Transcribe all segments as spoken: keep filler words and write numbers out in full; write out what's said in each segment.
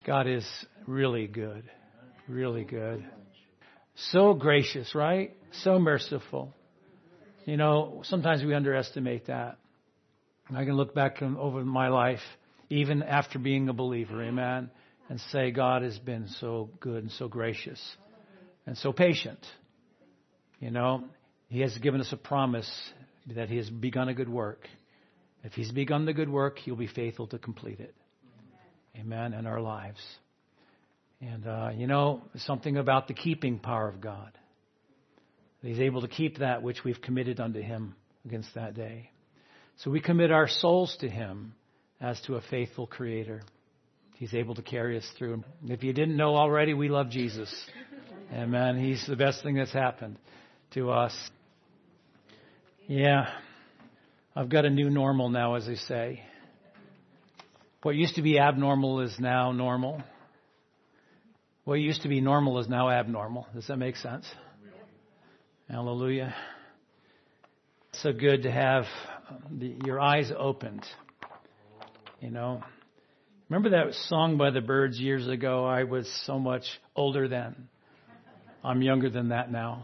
God is really good, really good. So gracious, right? So merciful. You know, sometimes we underestimate that. I can look back over my life, even after being a believer, amen, and say God has been so good and so gracious and so patient. You know, He has given us a promise that He has begun a good work. If He's begun the good work, He'll be faithful to complete it. Amen, in our lives. And, uh, you know, something about the keeping power of God. He's able to keep that which we've committed unto Him against that day. So we commit our souls to Him as to a faithful Creator. He's able to carry us through. If you didn't know already, we love Jesus. Amen. He's the best thing that's happened to us. Yeah. I've got a new normal now, as they say. What used to be abnormal is now normal. What used to be normal is now abnormal. Does that make sense? Hallelujah. So good to have the, your eyes opened. You know, remember that song by the Byrds years ago? I was so much older then. I'm younger than that now.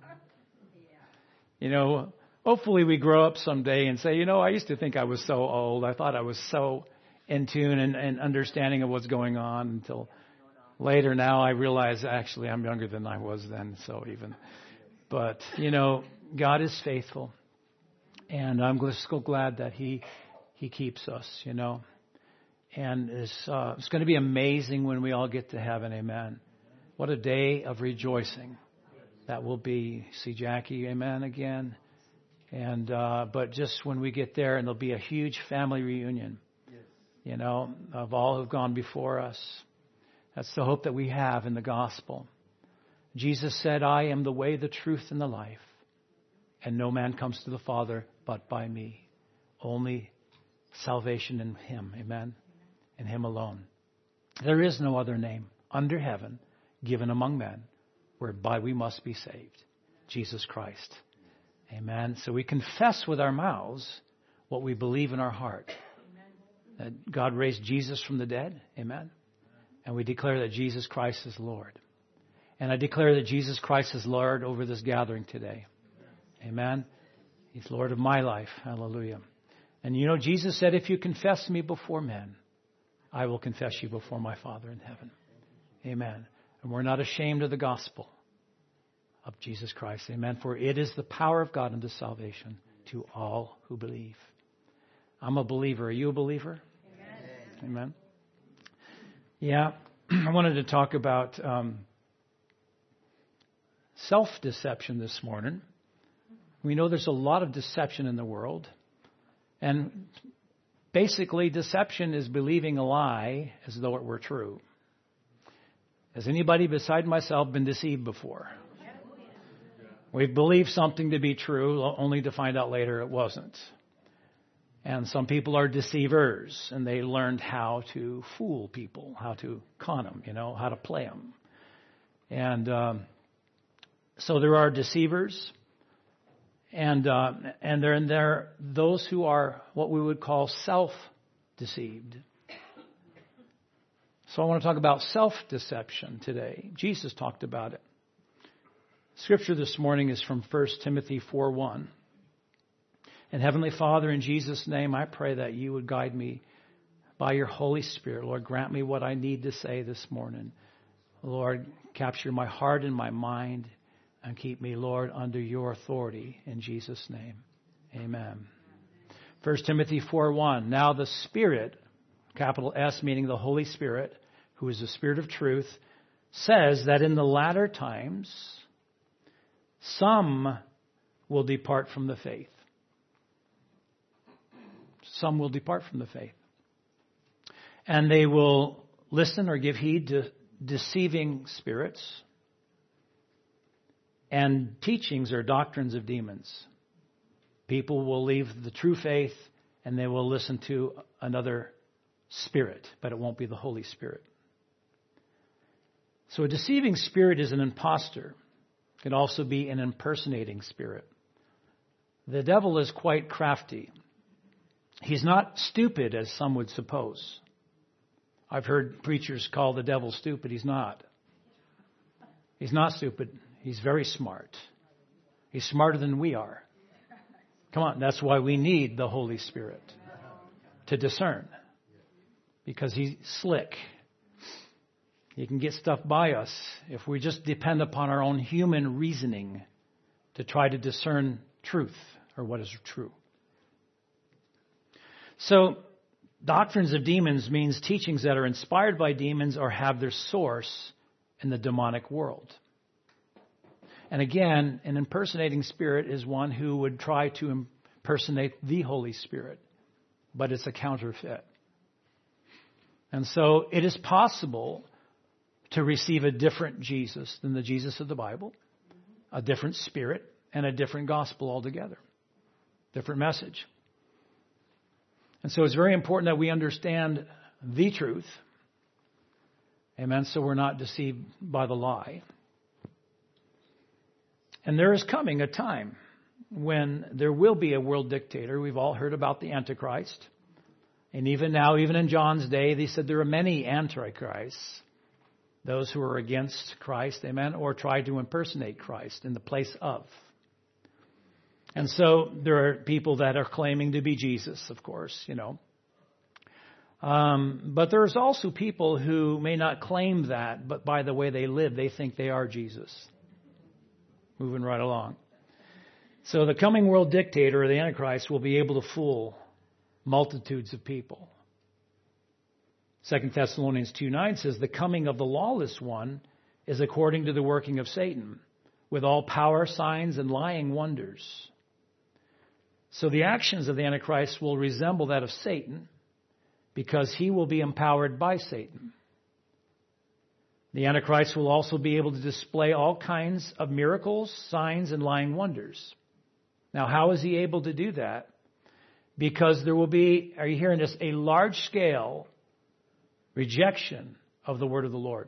You know, hopefully we grow up someday and say, you know, I used to think I was so old. I thought I was so in tune and, and understanding of what's going on until later. Now I realize actually I'm younger than I was then. So even, but you know, God is faithful, and I'm just so glad that He He keeps us. You know, and it's uh, it's going to be amazing when we all get to heaven. Amen. What a day of rejoicing that will be. See Jackie, amen, again. And uh, but just when we get there, and there'll be a huge family reunion, you know, of all who've gone before us. That's the hope that we have in the gospel. Jesus said, I am the way, the truth, and the life. And no man comes to the Father but by me. Only salvation in Him. Amen. In Him alone. There is no other name under heaven given among men whereby we must be saved. Jesus Christ. Amen. So we confess with our mouths what we believe in our heart. That God raised Jesus from the dead. Amen. And we declare that Jesus Christ is Lord. And I declare that Jesus Christ is Lord over this gathering today. Amen. He's Lord of my life. Hallelujah. And you know, Jesus said, if you confess me before men, I will confess you before my Father in heaven. Amen. And we're not ashamed of the gospel of Jesus Christ. Amen. For it is the power of God unto salvation to all who believe. I'm a believer. Are you a believer? Amen. Amen. Yeah. I wanted to talk about um, self-deception this morning. We know there's a lot of deception in the world. And basically, deception is believing a lie as though it were true. Has anybody beside myself been deceived before? We've believed something to be true only to find out later it wasn't. And some people are deceivers, and they learned how to fool people, how to con them, you know, how to play them. And um, so there are deceivers, and uh, and there and there those who are what we would call self-deceived. So I want to talk about self-deception today. Jesus talked about it. Scripture this morning is from First Timothy four one. And Heavenly Father, in Jesus' name, I pray that you would guide me by your Holy Spirit. Lord, grant me what I need to say this morning. Lord, capture my heart and my mind and keep me, Lord, under your authority in Jesus' name. Amen. First Timothy four one. Now the Spirit, capital S, meaning the Holy Spirit, who is the Spirit of truth, says that in the latter times, some will depart from the faith. Some will depart from the faith. And they will listen or give heed to deceiving spirits and teachings or doctrines of demons. People will leave the true faith and they will listen to another spirit, but it won't be the Holy Spirit. So a deceiving spirit is an imposter. It can also be an impersonating spirit. The devil is quite crafty. He's not stupid, as some would suppose. I've heard preachers call the devil stupid. He's not. He's not stupid. He's very smart. He's smarter than we are. Come on, that's why we need the Holy Spirit to discern. Because he's slick. He can get stuff by us if we just depend upon our own human reasoning to try to discern truth or what is true. So, doctrines of demons means teachings that are inspired by demons or have their source in the demonic world. And again, an impersonating spirit is one who would try to impersonate the Holy Spirit, but it's a counterfeit. And so it is possible to receive a different Jesus than the Jesus of the Bible, a different spirit, and a different gospel altogether. Different message. And so it's very important that we understand the truth. Amen. So we're not deceived by the lie. And there is coming a time when there will be a world dictator. We've all heard about the Antichrist. And even now, even in John's day, they said there are many Antichrists. Those who are against Christ, amen, or try to impersonate Christ in the place of. And so there are people that are claiming to be Jesus, of course, you know. Um, but there's also people who may not claim that, but by the way they live, they think they are Jesus. Moving right along. So the coming world dictator, or the Antichrist, will be able to fool multitudes of people. Second Thessalonians two nine says, the coming of the lawless one is according to the working of Satan, with all power, signs, and lying wonders. So the actions of the Antichrist will resemble that of Satan, because he will be empowered by Satan. The Antichrist will also be able to display all kinds of miracles, signs, and lying wonders. Now, how is he able to do that? Because there will be, are you hearing this, a large-scale rejection of the word of the Lord.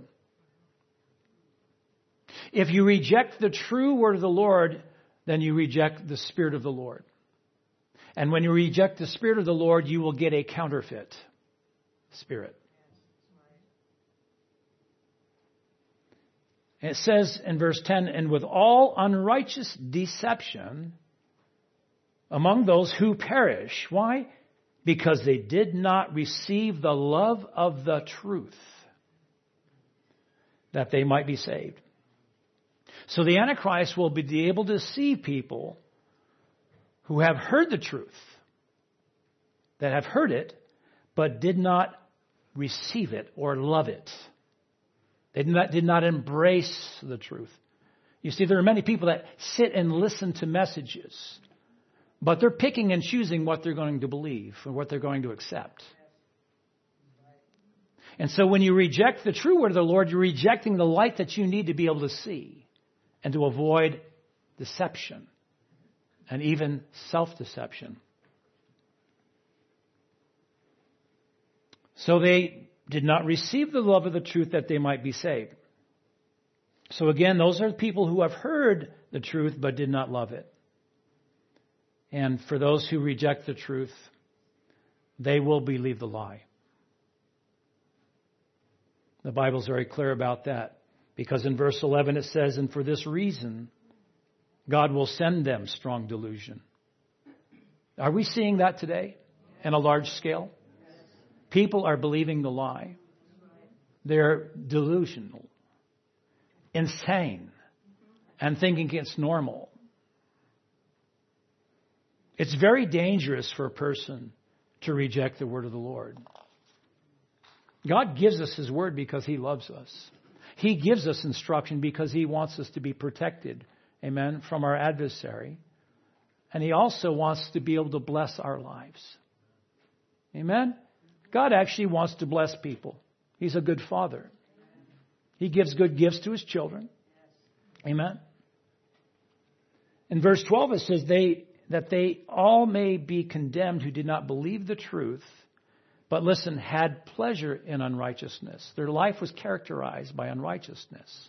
If you reject the true word of the Lord, then you reject the Spirit of the Lord. And when you reject the Spirit of the Lord, you will get a counterfeit spirit. And it says in verse ten, and with all unrighteous deception among those who perish. Why? Because they did not receive the love of the truth, that they might be saved. So the Antichrist will be able to deceive people who have heard the truth, that have heard it, but did not receive it or love it. They did not, did not embrace the truth. You see, there are many people that sit and listen to messages, but they're picking and choosing what they're going to believe or what they're going to accept. And so when you reject the true word of the Lord, you're rejecting the light that you need to be able to see and to avoid deception and even self-deception. So they did not receive the love of the truth that they might be saved. So again, those are people who have heard the truth but did not love it. And for those who reject the truth, they will believe the lie. The Bible's very clear about that. Because in verse eleven it says, and for this reason, God will send them strong delusion. Are we seeing that today in a large scale? People are believing the lie. They're delusional, insane, and thinking it's normal. It's very dangerous for a person to reject the word of the Lord. God gives us His word because He loves us. He gives us instruction because He wants us to be protected, amen, from our adversary. And He also wants to be able to bless our lives. Amen? God actually wants to bless people. He's a good Father. He gives good gifts to His children. Amen? In verse twelve it says, they that they all may be condemned who did not believe the truth, but listen, had pleasure in unrighteousness. Their life was characterized by unrighteousness.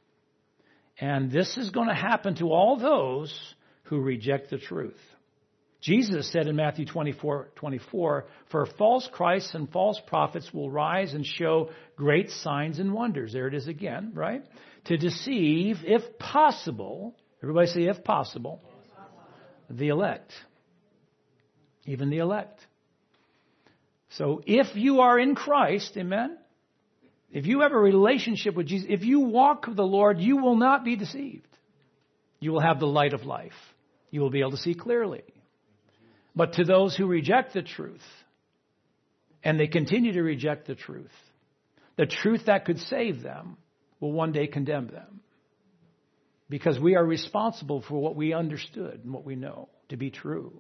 And this is going to happen to all those who reject the truth. Jesus said in Matthew twenty-four twenty-four, for false Christs and false prophets will rise and show great signs and wonders. There it is again, right? To deceive, if possible, everybody say if possible, the elect. Even the elect. So if you are in Christ, amen, if you have a relationship with Jesus, if you walk with the Lord, you will not be deceived. You will have the light of life. You will be able to see clearly. But to those who reject the truth, and they continue to reject the truth, the truth that could save them will one day condemn them. Because we are responsible for what we understood and what we know to be true.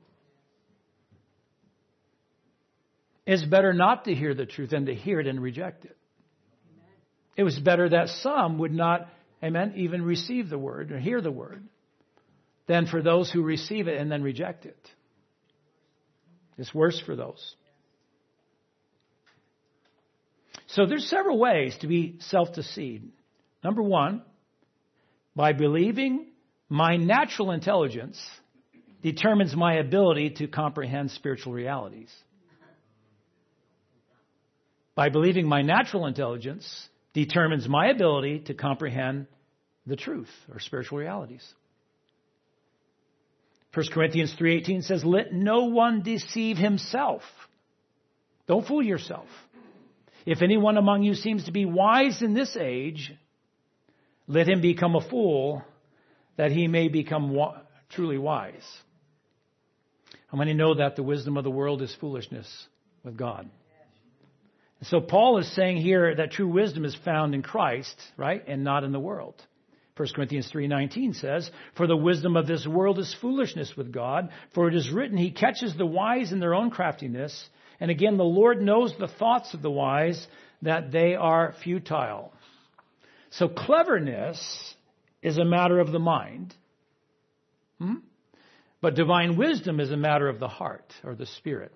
It's better not to hear the truth than to hear it and reject it. It was better that some would not, amen, even receive the word or hear the word than for those who receive it and then reject it. It's worse for those. So there's several ways to be self-deceived. Number one, by believing my natural intelligence determines my ability to comprehend spiritual realities. By believing my natural intelligence determines my ability to comprehend the truth or spiritual realities. First Corinthians three eighteen says, let no one deceive himself. Don't fool yourself. If anyone among you seems to be wise in this age, let him become a fool, that he may become wa- truly wise. How many know that the wisdom of the world is foolishness with God? So Paul is saying here that true wisdom is found in Christ, right, and not in the world. First Corinthians three nineteen says, for the wisdom of this world is foolishness with God, for it is written, he catches the wise in their own craftiness. And again, the Lord knows the thoughts of the wise, that they are futile. So cleverness is a matter of the mind. Hmm? But divine wisdom is a matter of the heart or the spirit.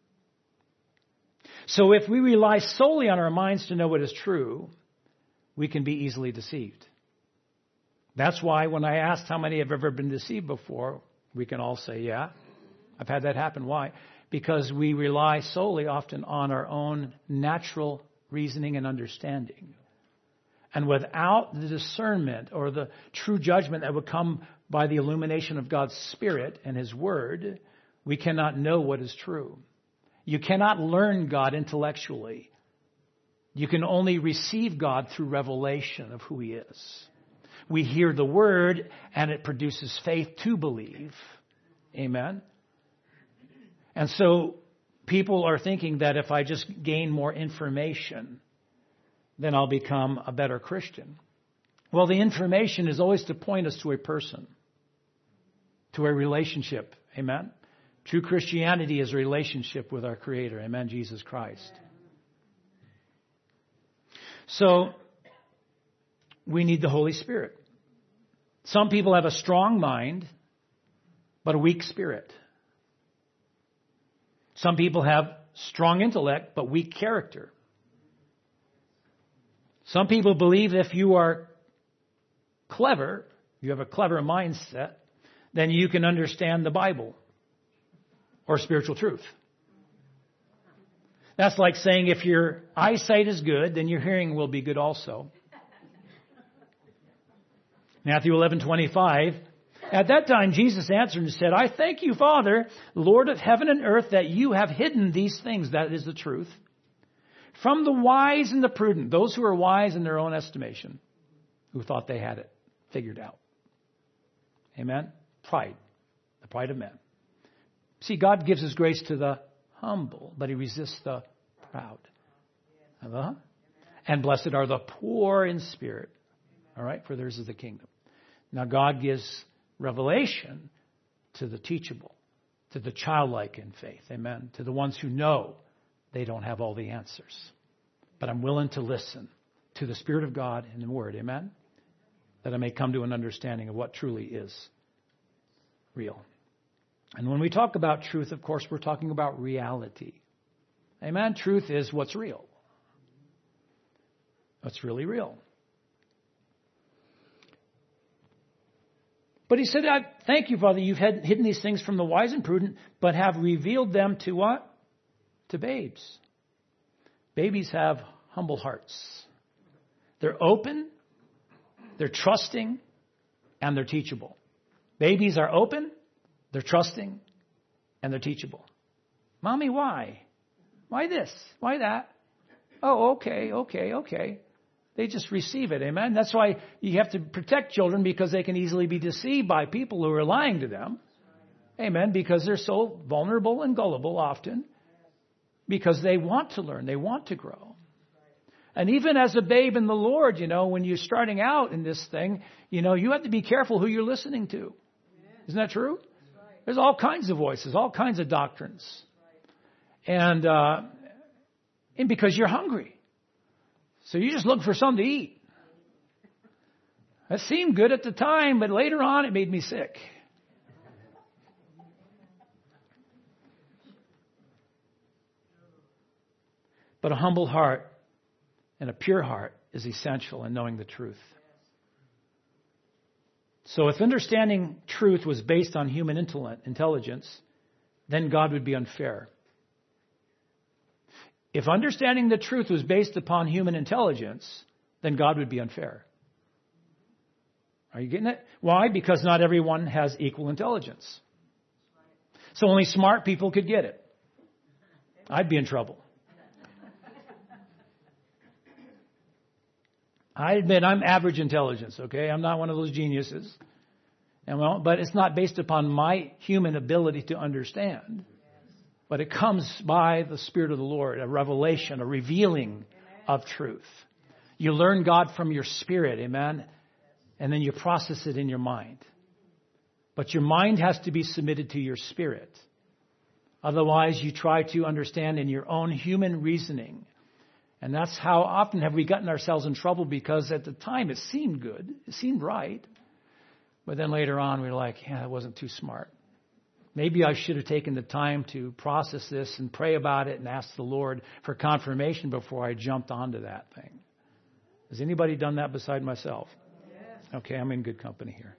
So if we rely solely on our minds to know what is true, we can be easily deceived. That's why when I asked how many have ever been deceived before, we can all say, yeah, I've had that happen. Why? Because we rely solely often on our own natural reasoning and understanding. And without the discernment or the true judgment that would come by the illumination of God's Spirit and His Word, we cannot know what is true. You cannot learn God intellectually. You can only receive God through revelation of who He is. We hear the Word and it produces faith to believe. Amen. And so people are thinking that if I just gain more information, then I'll become a better Christian. Well, the information is always to point us to a person, to a relationship. Amen. True Christianity is a relationship with our Creator. Amen. Jesus Christ. So we need the Holy Spirit. Some people have a strong mind, but a weak spirit. Some people have strong intellect, but weak character. Some people believe if you are clever, you have a clever mindset, then you can understand the Bible or spiritual truth. That's like saying if your eyesight is good, then your hearing will be good also. Matthew eleven twenty-five. At that time, Jesus answered and said, I thank you, Father, Lord of heaven and earth, that you have hidden these things, that is the truth, from the wise and the prudent, those who are wise in their own estimation, who thought they had it figured out. Amen? Pride. The pride of men. See, God gives His grace to the humble, but He resists the proud. Uh-huh. And blessed are the poor in spirit. All right? For theirs is the kingdom. Now, God gives revelation to the teachable, to the childlike in faith. Amen. To the ones who know they don't have all the answers. But I'm willing to listen to the Spirit of God and the Word. Amen. That I may come to an understanding of what truly is real. And when we talk about truth, of course, we're talking about reality. Amen. Truth is what's real. What's really real. But he said, I thank you, Father, you've had hidden these things from the wise and prudent, but have revealed them to what? To babes. Babies have humble hearts. They're open, they're trusting, and they're teachable. Babies are open, they're trusting, and they're teachable. Mommy, why? Why this? Why that? Oh, okay, okay, okay. They just receive it, amen? That's why you have to protect children, because they can easily be deceived by people who are lying to them. Amen? Because they're so vulnerable and gullible often. Because they want to learn, they want to grow. And even as a babe in the Lord, you know, when you're starting out in this thing, you know, you have to be careful who you're listening to. Isn't that true? There's all kinds of voices, all kinds of doctrines. And, uh, and because you're hungry. So you just look for something to eat. That seemed good at the time, but later on it made me sick. But a humble heart and a pure heart is essential in knowing the truth. So if understanding truth was based on human intelligence, then God would be unfair. If understanding the truth was based upon human intelligence, then God would be unfair. Are you getting it? Why? Because not everyone has equal intelligence. So only smart people could get it. I'd be in trouble. I admit I'm average intelligence, okay? I'm not one of those geniuses. And well, but it's not based upon my human ability to understand. But it comes by the Spirit of the Lord, a revelation, a revealing of truth. You learn God from your spirit, amen? And then you process it in your mind. But your mind has to be submitted to your spirit. Otherwise, you try to understand in your own human reasoning. And that's how often have we gotten ourselves in trouble, because at the time it seemed good. It seemed right. But then later on, we we're like, yeah, that wasn't too smart. Maybe I should have taken the time to process this and pray about it and ask the Lord for confirmation before I jumped onto that thing. Has anybody done that beside myself? Yes. Okay, I'm in good company here.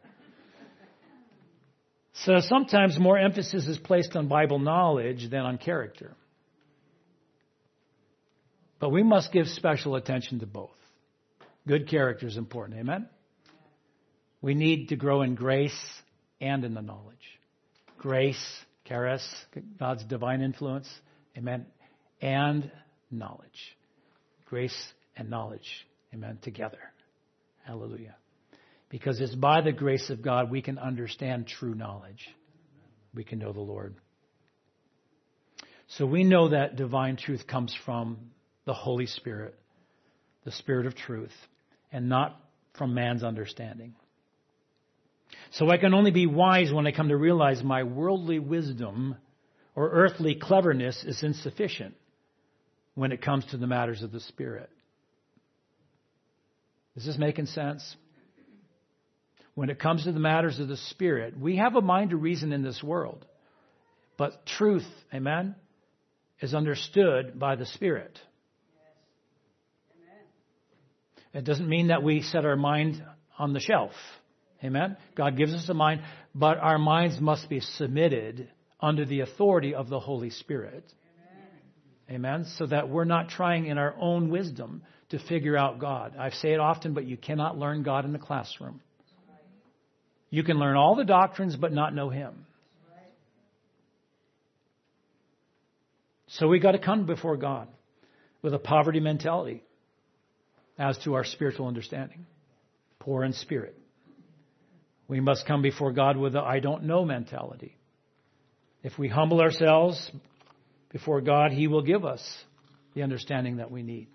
So sometimes more emphasis is placed on Bible knowledge than on character. But we must give special attention to both. Good character is important, amen? We need to grow in grace and in the knowledge. Grace, charis, God's divine influence, amen, and knowledge. Grace and knowledge, amen, together. Hallelujah. Because it's by the grace of God we can understand true knowledge. We can know the Lord. So we know that divine truth comes from the Holy Spirit, the Spirit of truth, and not from man's understanding. So I can only be wise when I come to realize my worldly wisdom or earthly cleverness is insufficient when it comes to the matters of the Spirit. Is this making sense? When it comes to the matters of the Spirit, we have a mind to reason in this world. But truth, amen, is understood by the Spirit. It doesn't mean that we set our mind on the shelf. Amen? God gives us a mind, but our minds must be submitted under the authority of the Holy Spirit. Amen? Amen? So that we're not trying in our own wisdom to figure out God. I say it often, but you cannot learn God in the classroom. You can learn all the doctrines, but not know Him. So we got to come before God with a poverty mentality as to our spiritual understanding. Poor in spirit. We must come before God with a I don't know mentality. If we humble ourselves before God, He will give us the understanding that we need.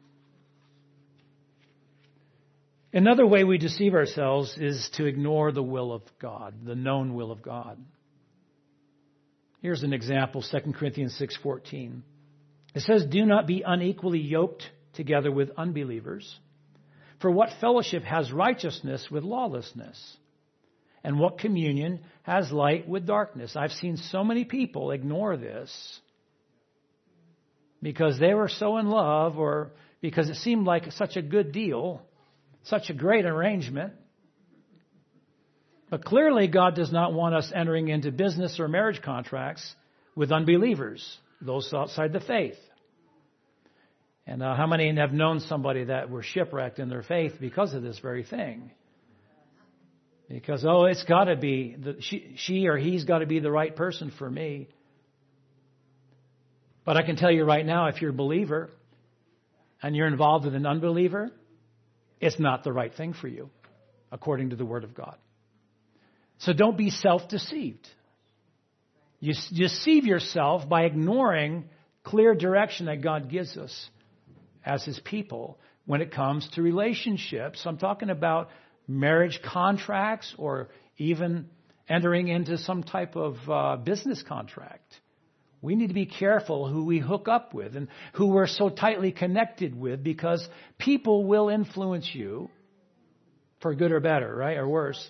Another way we deceive ourselves is to ignore the will of God, the known will of God. Here's an example, Second Corinthians six fourteen. It says, "Do not be unequally yoked together with unbelievers. For what fellowship has righteousness with lawlessness? And what communion has light with darkness?" I've seen so many people ignore this because they were so in love, or because it seemed like such a good deal, such a great arrangement. But clearly, God does not want us entering into business or marriage contracts with unbelievers, those outside the faith. And uh, how many have known somebody that were shipwrecked in their faith because of this very thing? Because, oh, it's got to be, the, she, she or he's got to be the right person for me. But I can tell you right now, if you're a believer and you're involved with an unbeliever, it's not the right thing for you, according to the Word of God. So don't be self-deceived. You deceive yourself by ignoring clear direction that God gives us as His people when it comes to relationships. I'm talking about marriage contracts or even entering into some type of uh, business contract. We need to be careful who we hook up with and who we're so tightly connected with, because people will influence you for good or better, right? Or worse.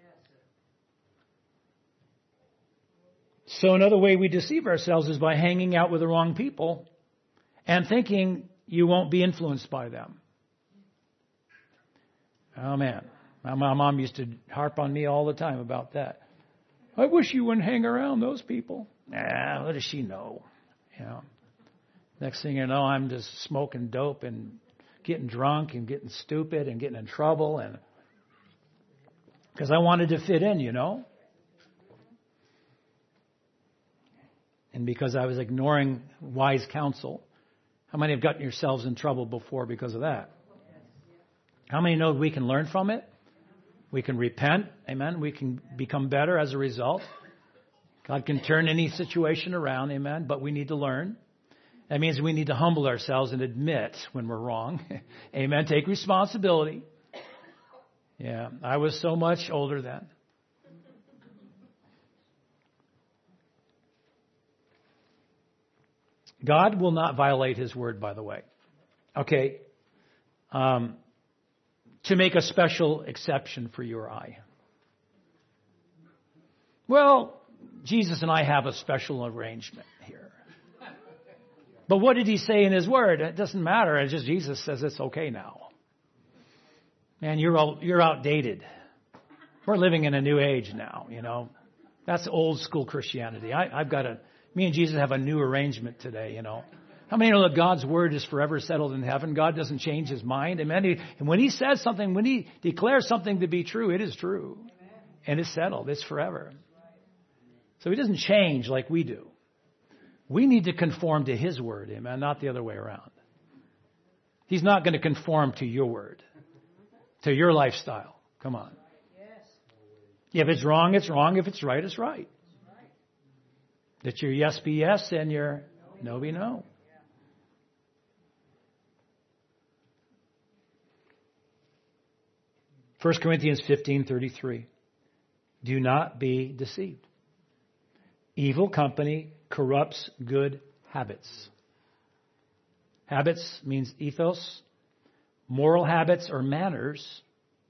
So another way we deceive ourselves is by hanging out with the wrong people and thinking you won't be influenced by them. Oh, man. My mom used to harp on me all the time about that. I wish you wouldn't hang around those people. Nah, what does she know? You know. Next thing you know, I'm just smoking dope and getting drunk and getting stupid and getting in trouble, and because I wanted to fit in, you know. And because I was ignoring wise counsel. How many have gotten yourselves in trouble before because of that? How many know we can learn from it? We can repent. Amen. We can become better as a result. God can turn any situation around. Amen. But we need to learn. That means we need to humble ourselves and admit when we're wrong. Amen. Take responsibility. Yeah. I was so much older then. God will not violate His word, by the way. Okay. Um, to make a special exception for you or I. Well, Jesus and I have a special arrangement here. But what did He say in His word? It doesn't matter. It's just Jesus says it's okay now. Man, you're all, you're outdated. We're living in a new age now, you know. That's old school Christianity. I, I've got a... Me and Jesus have a new arrangement today, you know. How many know that God's word is forever settled in heaven? God doesn't change His mind. Amen. And when He says something, when He declares something to be true, it is true. And it's settled. It's forever. So He doesn't change like we do. We need to conform to His word, amen, not the other way around. He's not going to conform to your word, to your lifestyle. Come on. If it's wrong, it's wrong. If it's right, it's right. That your yes be yes and your no be no. First Corinthians fifteen thirty-three. Do not be deceived. Evil company corrupts good habits. Habits means ethos, moral habits or manners.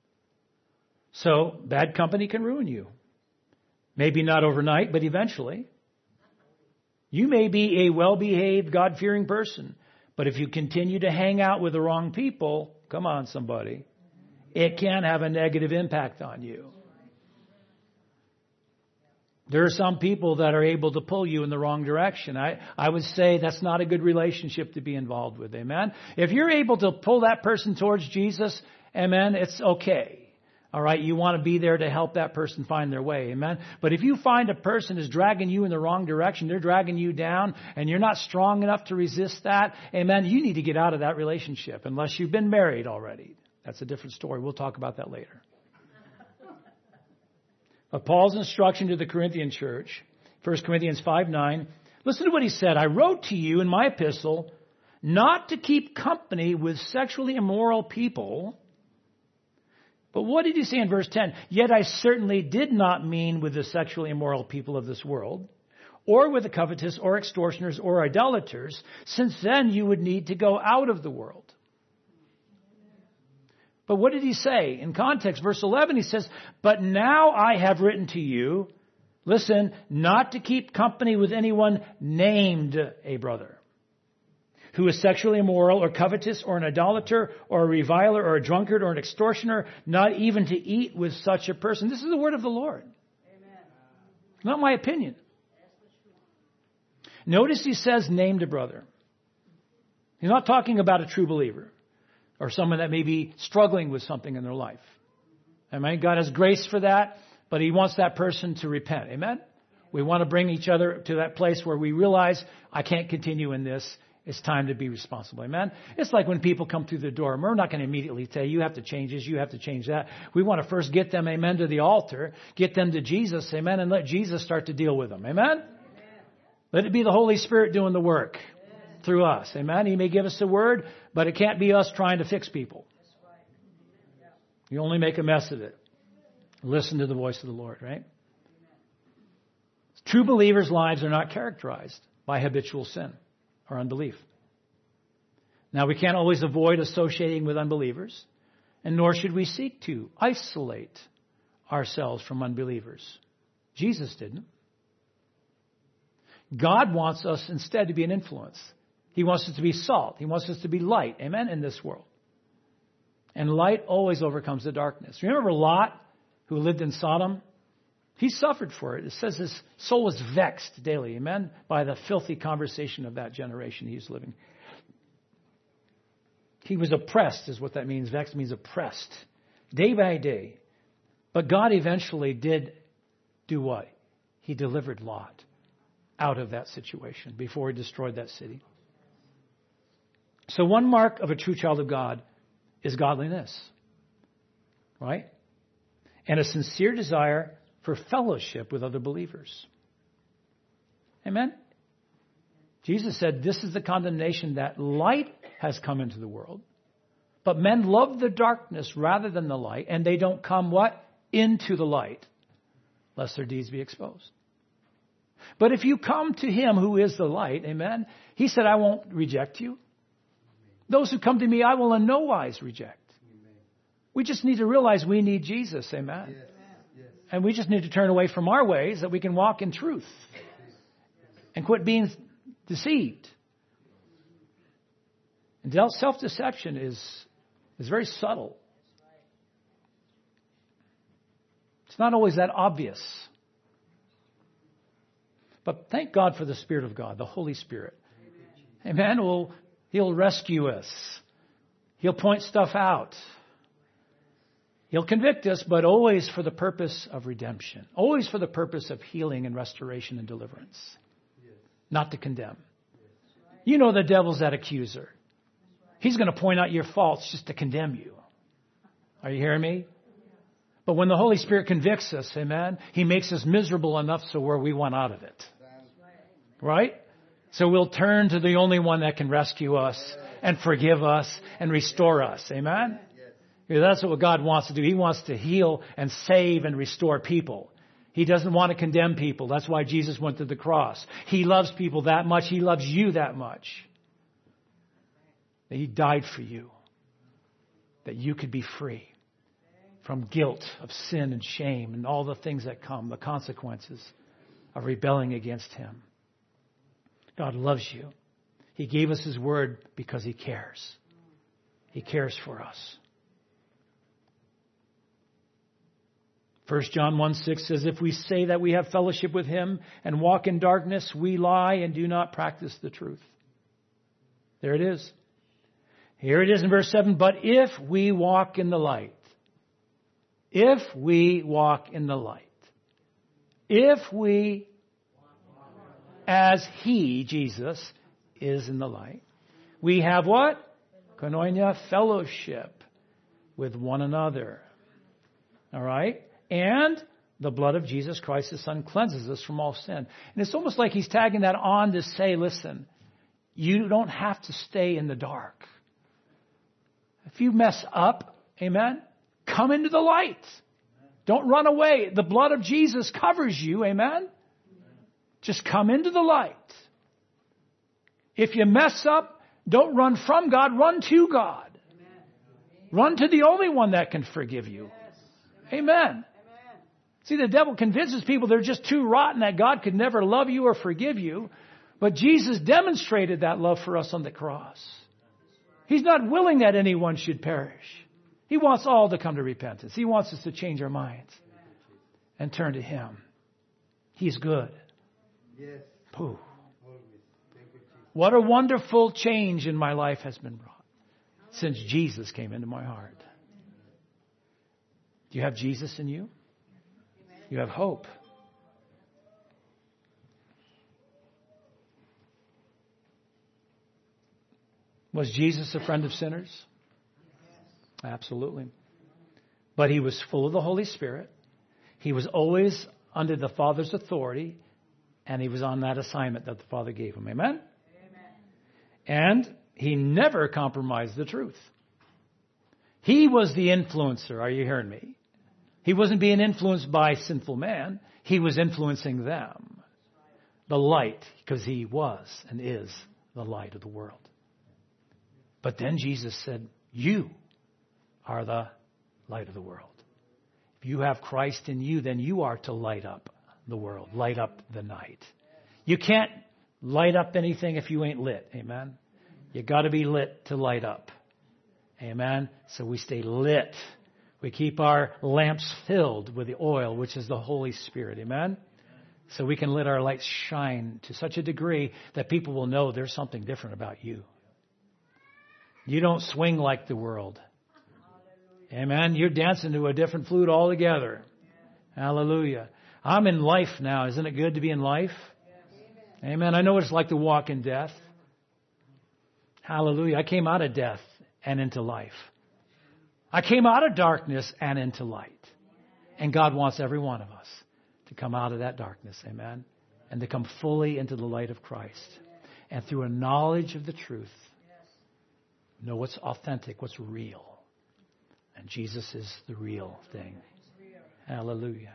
So bad company can ruin you. Maybe not overnight, but eventually. You may be a well-behaved, God-fearing person, but if you continue to hang out with the wrong people, come on, somebody, it can have a negative impact on you. There are some people that are able to pull you in the wrong direction. I, I would say that's not a good relationship to be involved with, amen? If you're able to pull that person towards Jesus, amen, it's okay. All right, you want to be there to help that person find their way, amen? But if you find a person is dragging you in the wrong direction, they're dragging you down, and you're not strong enough to resist that, amen, you need to get out of that relationship unless you've been married already. That's a different story. We'll talk about that later. But Paul's instruction to the Corinthian church, First Corinthians five nine, listen to what he said. I wrote to you in my epistle not to keep company with sexually immoral people. But what did he say in verse ten? Yet I certainly did not mean with the sexually immoral people of this world, or with the covetous, or extortioners, or idolaters, since then you would need to go out of the world. But what did he say? In context, verse eleven, he says, but now I have written to you, listen, not to keep company with anyone named a brother. who is sexually immoral or covetous or an idolater or a reviler or a drunkard or an extortioner, not even to eat with such a person. This is the word of the Lord. Amen. Not my opinion. Notice he says, named a brother. He's not talking about a true believer or someone that may be struggling with something in their life. Amen. God has grace for that, but he wants that person to repent. Amen. We want to bring each other to that place where we realize, I can't continue in this. It's time to be responsible. Amen. It's like when people come through the door. We're not going to immediately say, you have to change this, you have to change that. We want to first get them, amen, to the altar, get them to Jesus, amen, and let Jesus start to deal with them. Amen. Amen. Let it be the Holy Spirit doing the work amen. Through us. Amen. He may give us the word, but it can't be us trying to fix people. You only make a mess of it. Listen to the voice of the Lord, right? True believers' lives are not characterized by habitual sin or unbelief. Now, we can't always avoid associating with unbelievers, and nor should we seek to isolate ourselves from unbelievers. Jesus didn't. God wants us instead to be an influence. He wants us to be salt. He wants us to be light, amen, in this world. And light always overcomes the darkness. Remember Lot, who lived in Sodom? He suffered for it. It says his soul was vexed daily, amen, by the filthy conversation of that generation he was living. He was oppressed, is what that means. Vexed means oppressed, day by day. But God eventually did do what? He delivered Lot out of that situation before he destroyed that city. So one mark of a true child of God is godliness, right? And a sincere desire for fellowship with other believers. Amen? Jesus said, this is the condemnation that light has come into the world. But men love the darkness rather than the light, and they don't come what? Into the light, lest their deeds be exposed. But if you come to him who is the light, amen, he said, I won't reject you. Those who come to me, I will in no wise reject. We just need to realize we need Jesus, amen. Yes. Yes. And we just need to turn away from our ways that we can walk in truth and quit being deceived. And self-deception is, is very subtle. It's not always that obvious. But thank God for the Spirit of God, the Holy Spirit. Amen. Well, he'll rescue us. He'll point stuff out. He'll convict us, but always for the purpose of redemption. Always for the purpose of healing and restoration and deliverance. Yes. Not to condemn. Yes. You know the devil's that accuser. He's going to point out your faults just to condemn you. Are you hearing me? But when the Holy Spirit convicts us, amen, he makes us miserable enough so where we want out of it. Right? So we'll turn to the only one that can rescue us and forgive us and restore us. Amen? That's what God wants to do. He wants to heal and save and restore people. He doesn't want to condemn people. That's why Jesus went to the cross. He loves people that much. He loves you that much. That he died for you. That you could be free from guilt of sin and shame and all the things that come, the consequences of rebelling against him. God loves you. He gave us his word because he cares. He cares for us. First John one six says, if we say that we have fellowship with him and walk in darkness, we lie and do not practice the truth. There it is. Here it is in verse seven. But if we walk in the light, if we walk in the light, if we, as he, Jesus, is in the light, we have what? Koinonia, fellowship with one another. All right? And the blood of Jesus Christ, his Son, cleanses us from all sin. And it's almost like he's tagging that on to say, listen, you don't have to stay in the dark. If you mess up, amen, come into the light. Don't run away. The blood of Jesus covers you, amen. Just come into the light. If you mess up, don't run from God, run to God. Run to the only one that can forgive you. Amen. See, the devil convinces people they're just too rotten that God could never love you or forgive you. But Jesus demonstrated that love for us on the cross. He's not willing that anyone should perish. He wants all to come to repentance. He wants us to change our minds and turn to Him. He's good. Yes. Pooh. What a wonderful change in my life has been brought since Jesus came into my heart. Do you have Jesus in you? You have hope. Was Jesus a friend of sinners? Absolutely. But He was full of the Holy Spirit. He was always under the Father's authority, and He was on that assignment that the Father gave Him. Amen? Amen. And He never compromised the truth. He was the influencer. Are you hearing me? He wasn't being influenced by sinful man. He was influencing them. The light, because He was and is the light of the world. But then Jesus said, you are the light of the world. If you have Christ in you, then you are to light up the world, light up the night. You can't light up anything if you ain't lit. Amen. You got to be lit to light up. Amen. So we stay lit. We keep our lamps filled with the oil, which is the Holy Spirit. Amen. So we can let our light shine to such a degree that people will know there's something different about you. You don't swing like the world. Amen. You're dancing to a different flute altogether. Hallelujah. I'm in life now. Isn't it good to be in life? Amen. I know what it's like to walk in death. Hallelujah. I came out of death and into life. I came out of darkness and into light. And God wants every one of us to come out of that darkness. Amen. And to come fully into the light of Christ. And through a knowledge of the truth, know what's authentic, what's real. And Jesus is the real thing. Hallelujah.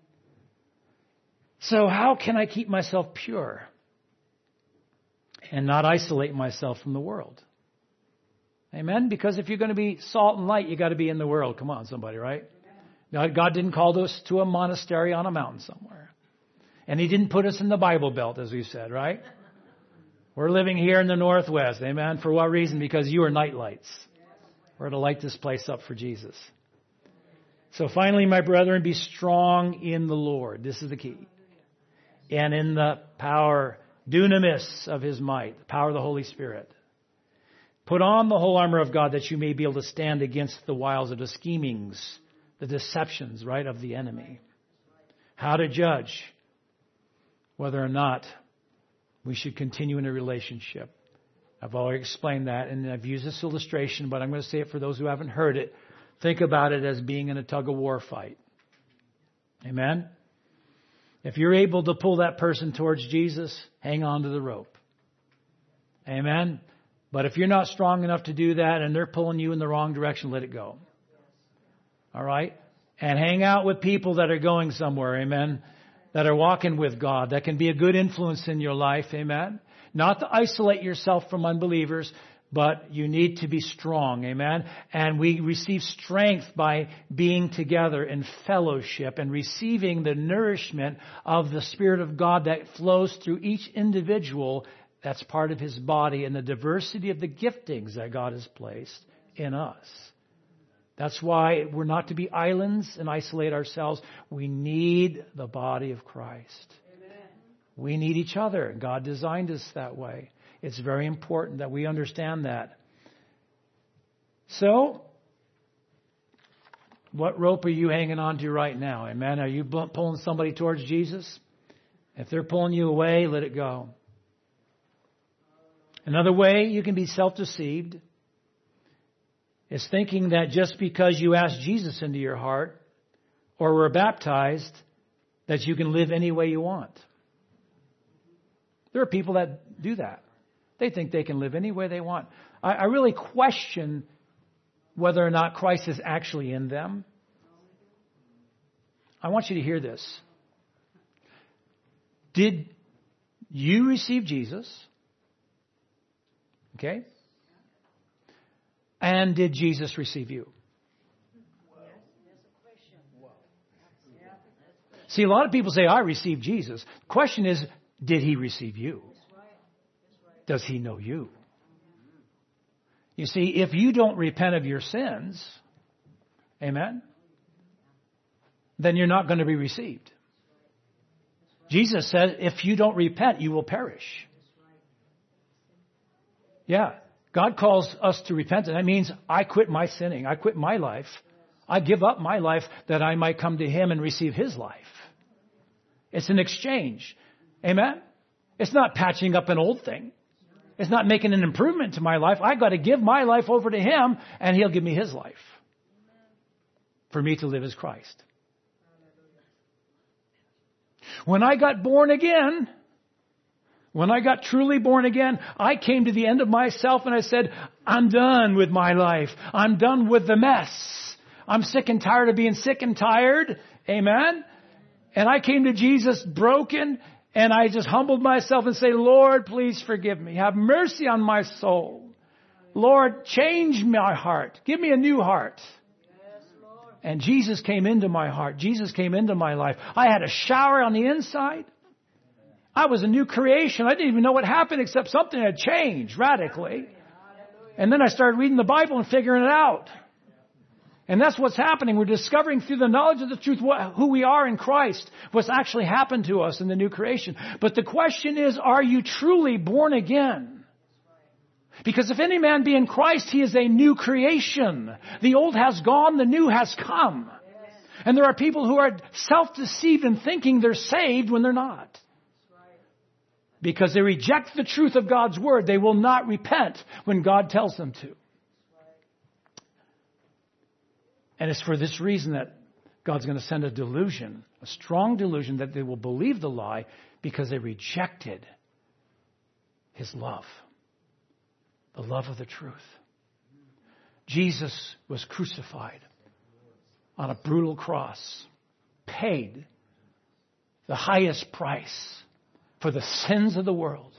So how can I keep myself pure and not isolate myself from the world? Amen? Because if you're going to be salt and light, you got to be in the world. Come on, somebody, right? God didn't call us to a monastery on a mountain somewhere. And He didn't put us in the Bible Belt, as we said, right? We're living here in the Northwest. Amen? For what reason? Because you are night lights. We're to light this place up for Jesus. So finally, my brethren, be strong in the Lord. This is the key. And in the power, dunamis of His might, the power of the Holy Spirit. Put on the whole armor of God that you may be able to stand against the wiles of the schemings, the deceptions, right, of the enemy. How to judge whether or not we should continue in a relationship. I've already explained that, and I've used this illustration, but I'm going to say it for those who haven't heard it. Think about it as being in a tug-of-war fight. Amen? If you're able to pull that person towards Jesus, hang on to the rope. Amen? But if you're not strong enough to do that and they're pulling you in the wrong direction, let it go. All right? And hang out with people that are going somewhere. Amen? That are walking with God. That can be a good influence in your life. Amen? Not to isolate yourself from unbelievers, but you need to be strong. Amen? And we receive strength by being together in fellowship and receiving the nourishment of the Spirit of God that flows through each individual that's part of His body and the diversity of the giftings that God has placed in us. That's why we're not to be islands and isolate ourselves. We need the body of Christ. We need each other. God designed us that way. It's very important that we understand that. So, what rope are you hanging on to right now? Amen. Are you pulling somebody towards Jesus? If they're pulling you away, let it go. Another way you can be self-deceived is thinking that just because you ask Jesus into your heart or were baptized, that you can live any way you want. There are people that do that. They think they can live any way they want. I, I really question whether or not Christ is actually in them. I want you to hear this. Did you receive Jesus? Okay? And did Jesus receive you? See, a lot of people say, I received Jesus. The question is, did He receive you? Does he know you? You see, if you don't repent of your sins, amen, then you're not going to be received. Jesus said, if you don't repent, you will perish. Yeah. God calls us to repent. And that means I quit my sinning. I quit my life. I give up my life that I might come to him and receive his life. It's an exchange. Amen? It's not patching up an old thing. It's not making an improvement to my life. I got to give my life over to him and he'll give me his life. For me to live as Christ. When I got born again, when I got truly born again, I came to the end of myself and I said, I'm done with my life. I'm done with the mess. I'm sick and tired of being sick and tired. Amen. And I came to Jesus broken and I just humbled myself and say, Lord, please forgive me. Have mercy on my soul. Lord, change my heart. Give me a new heart. And Jesus came into my heart. Jesus came into my life. I had a shower on the inside. I was a new creation. I didn't even know what happened except something had changed radically. And then I started reading the Bible and figuring it out. And that's what's happening. We're discovering through the knowledge of the truth what, who we are in Christ, what's actually happened to us in the new creation. But the question is, are you truly born again? Because if any man be in Christ, he is a new creation. The old has gone, the new has come. And there are people who are self-deceived in thinking they're saved when they're not. Because they reject the truth of God's word. They will not repent when God tells them to. And it's for this reason that God's going to send a delusion, a strong delusion that they will believe the lie because they rejected his love. The love of the truth. Jesus was crucified on a brutal cross, paid the highest price for the sins of the world.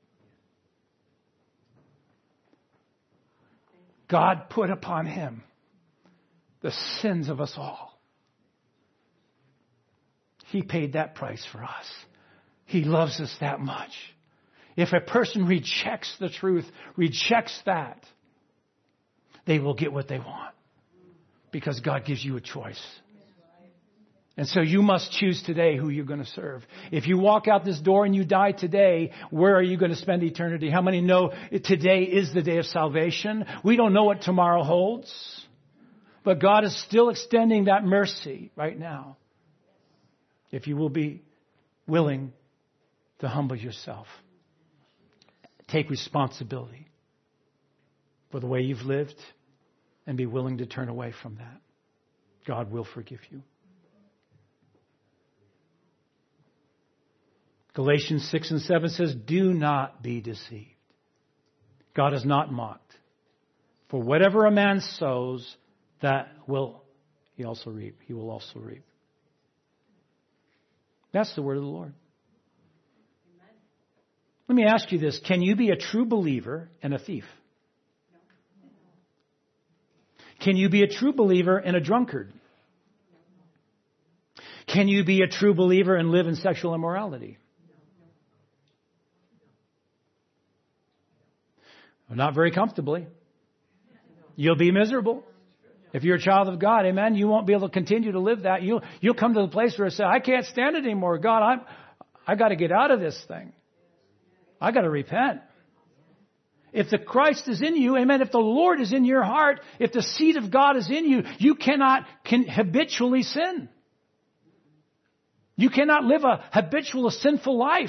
God put upon him the sins of us all. He paid that price for us. He loves us that much. If a person rejects the truth, rejects that, they will get what they want. Because God gives you a choice. And so you must choose today who you're going to serve. If you walk out this door and you die today, where are you going to spend eternity? How many know today is the day of salvation? We don't know what tomorrow holds. But God is still extending that mercy right now. If you will be willing to humble yourself. Take responsibility for the way you've lived and be willing to turn away from that. God will forgive you. Galatians six and seven says, do not be deceived. God is not mocked. For whatever a man sows, that will he also reap. He will also reap. That's the word of the Lord. Let me ask you this. Can you be a true believer and a thief? Can you be a true believer and a drunkard? Can you be a true believer and live in sexual immorality? Well, not very comfortably. You'll be miserable. If you're a child of God, amen, you won't be able to continue to live that. You'll, you'll come to the place where you say, I can't stand it anymore. God, I'm, I got to get out of this thing. I got to repent. If the Christ is in you, amen, if the Lord is in your heart, if the seed of God is in you, you cannot can habitually sin. You cannot live a habitual, sinful life.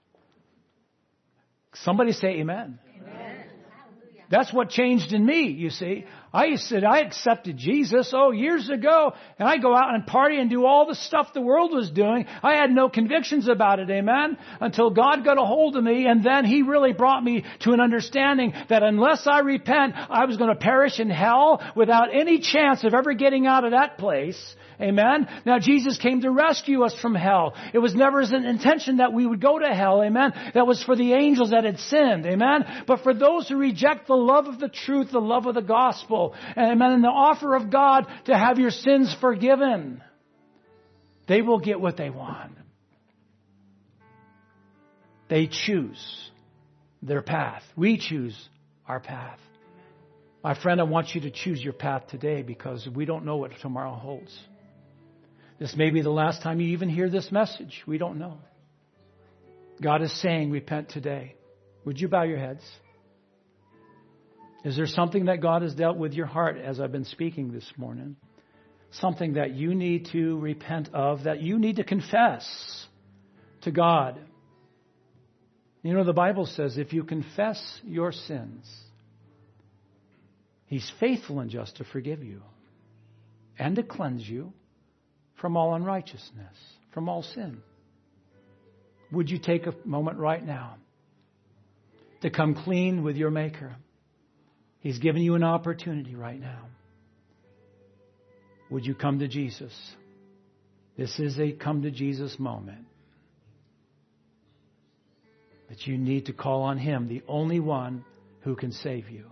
Somebody say amen. Amen. That's what changed in me, you see. I said I accepted Jesus, oh, years ago, and I go out and party and do all the stuff the world was doing. I had no convictions about it, amen, until God got a hold of me, and then He really brought me to an understanding that unless I repent, I was going to perish in hell without any chance of ever getting out of that place. Amen. Now Jesus came to rescue us from hell. It was never His intention that we would go to hell. Amen. That was for the angels that had sinned. Amen. But for those who reject the love of the truth, the love of the gospel, amen, and the offer of God to have your sins forgiven, they will get what they want. They choose their path. We choose our path. My friend, I want you to choose your path today because we don't know what tomorrow holds. This may be the last time you even hear this message. We don't know. God is saying, repent today. Would you bow your heads? Is there something that God has dealt with your heart as I've been speaking this morning? Something that you need to repent of, that you need to confess to God. You know, the Bible says if you confess your sins, He's faithful and just to forgive you and to cleanse you from all unrighteousness, from all sin. Would you take a moment right now to come clean with your Maker? He's given you an opportunity right now. Would you come to Jesus? This is a come to Jesus moment. That you need to call on Him, the only one who can save you.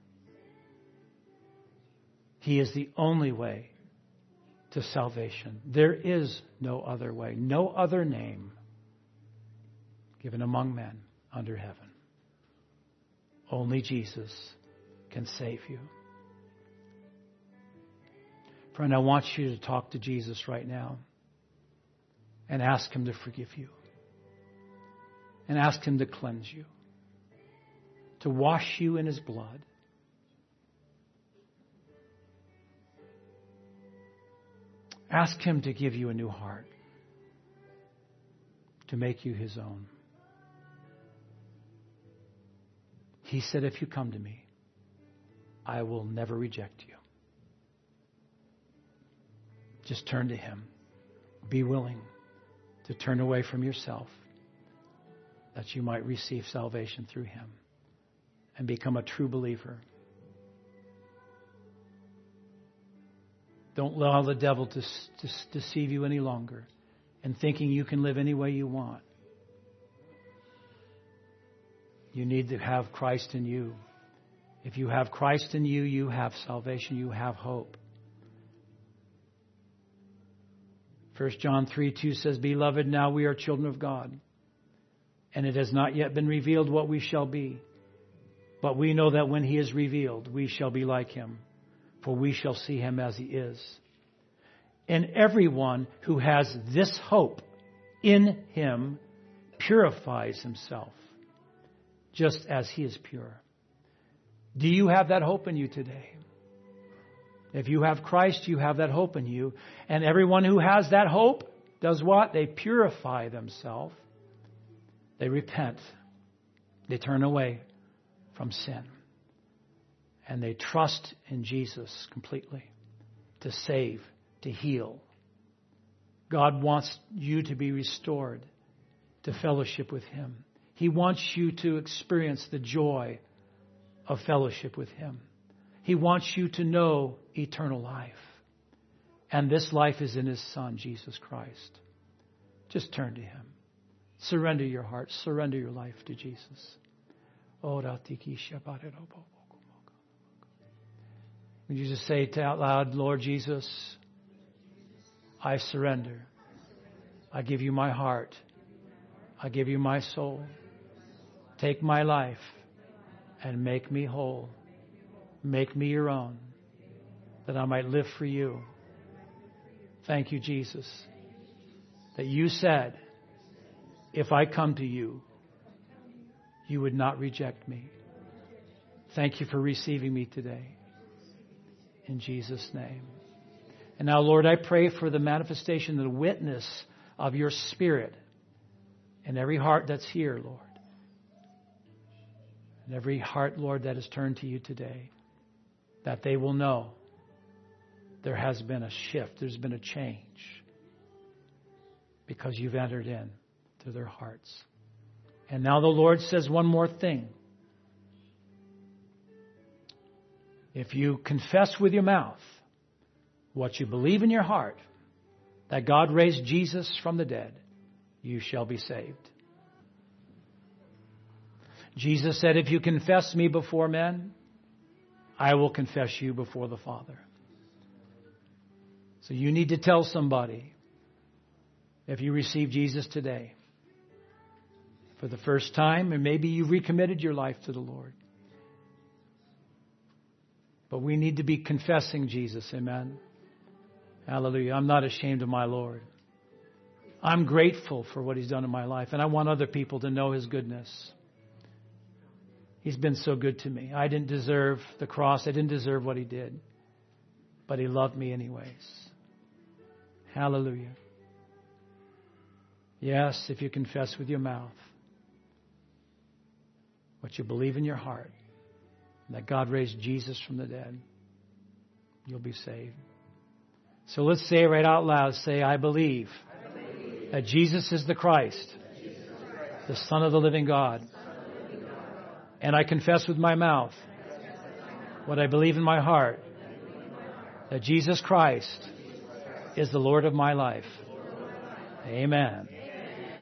He is the only way to salvation. There is no other way, no other name given among men under heaven. Only Jesus can save you. Friend, I want you to talk to Jesus right now and ask Him to forgive you. And ask Him to cleanse you, to wash you in His blood. Ask Him to give you a new heart, to make you His own. He said, if you come to me, I will never reject you. Just turn to Him. Be willing to turn away from yourself, that you might receive salvation through Him and become a true believer. Don't allow the devil to, to deceive you any longer in thinking you can live any way you want. You need to have Christ in you. If you have Christ in you, you have salvation, you have hope. First John three two says, Beloved, now we are children of God, and it has not yet been revealed what we shall be. But we know that when He is revealed, we shall be like Him, for we shall see Him as He is. And everyone who has this hope in Him purifies himself, just as He is pure. Do you have that hope in you today? If you have Christ, you have that hope in you. And everyone who has that hope does what? They purify themselves. They repent. They turn away from sin. And they trust in Jesus completely to save, to heal. God wants you to be restored to fellowship with Him. He wants you to experience the joy of fellowship with Him. He wants you to know eternal life. And this life is in His Son, Jesus Christ. Just turn to Him. Surrender your heart. Surrender your life to Jesus. Would you just say it out loud, Lord Jesus, I surrender. I give you my heart. I give you my soul. Take my life and make me whole. Make me your own, that I might live for you. Thank you, Jesus, that you said, if I come to you, you would not reject me. Thank you for receiving me today. In Jesus' name. And now, Lord, I pray for the manifestation and the witness of your Spirit in every heart that's here, Lord. And every heart, Lord, that is turned to you today, that they will know there has been a shift, there's been a change, because you've entered in to their hearts. And now the Lord says one more thing. If you confess with your mouth what you believe in your heart, that God raised Jesus from the dead, you shall be saved. Jesus said, if you confess me before men, I will confess you before the Father. So you need to tell somebody, if you receive Jesus today, for the first time, and maybe you recommitted your life to the Lord. But we need to be confessing Jesus. Amen. Hallelujah. I'm not ashamed of my Lord. I'm grateful for what He's done in my life, and I want other people to know His goodness. He's been so good to me. I didn't deserve the cross. I didn't deserve what He did. But He loved me anyways. Hallelujah. Yes, if you confess with your mouth what you believe in your heart, that God raised Jesus from the dead, you'll be saved. So let's say it right out loud. Say, I believe, I believe that Jesus is the Christ, Jesus is the, Christ the Son of the living God. The living God. And I confess with my mouth what I believe in my heart, that Jesus Christ is the Lord of my life. Amen.